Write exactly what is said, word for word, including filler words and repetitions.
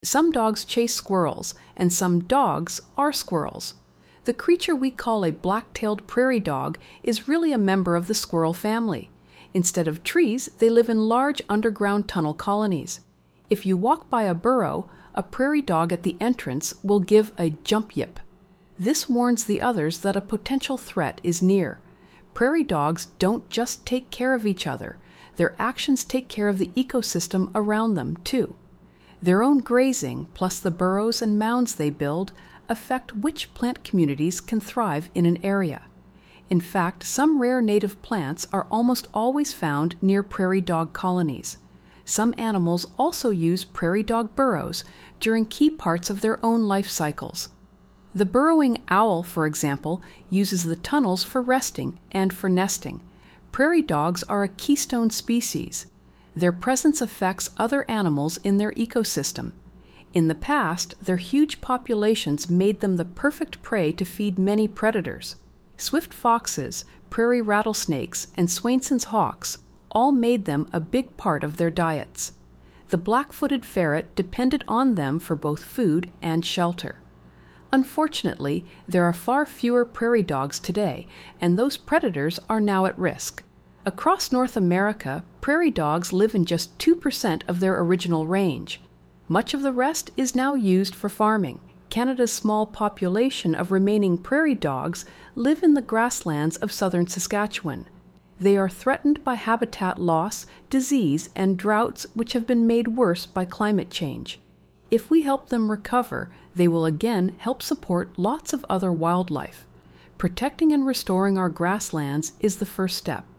Some dogs chase squirrels, and some dogs are squirrels. The creature we call a black-tailed prairie dog is really a member of the squirrel family. Instead of trees, they live in large underground tunnel colonies. If you walk by a burrow, a prairie dog at the entrance will give a jump yip. This warns the others that a potential threat is near. Prairie dogs don't just take care of each other. Their actions take care of the ecosystem around them, too. Their own grazing, plus the burrows and mounds they build, affect which plant communities can thrive in an area. In fact, some rare native plants are almost always found near prairie dog colonies. Some animals also use prairie dog burrows during key parts of their own life cycles. The burrowing owl, for example, uses the tunnels for resting and for nesting. Prairie dogs are a keystone species. Their presence affects other animals in their ecosystem. In the past, their huge populations made them the perfect prey to feed many predators. Swift foxes, prairie rattlesnakes, and Swainson's hawks all made them a big part of their diets. The black-footed ferret depended on them for both food and shelter. Unfortunately, there are far fewer prairie dogs today, and those predators are now at risk. Across North America, prairie dogs live in just two percent of their original range. Much of the rest is now used for farming. Canada's small population of remaining prairie dogs live in the grasslands of southern Saskatchewan. They are threatened by habitat loss, disease, and droughts which have been made worse by climate change. If we help them recover, they will again help support lots of other wildlife. Protecting and restoring our grasslands is the first step.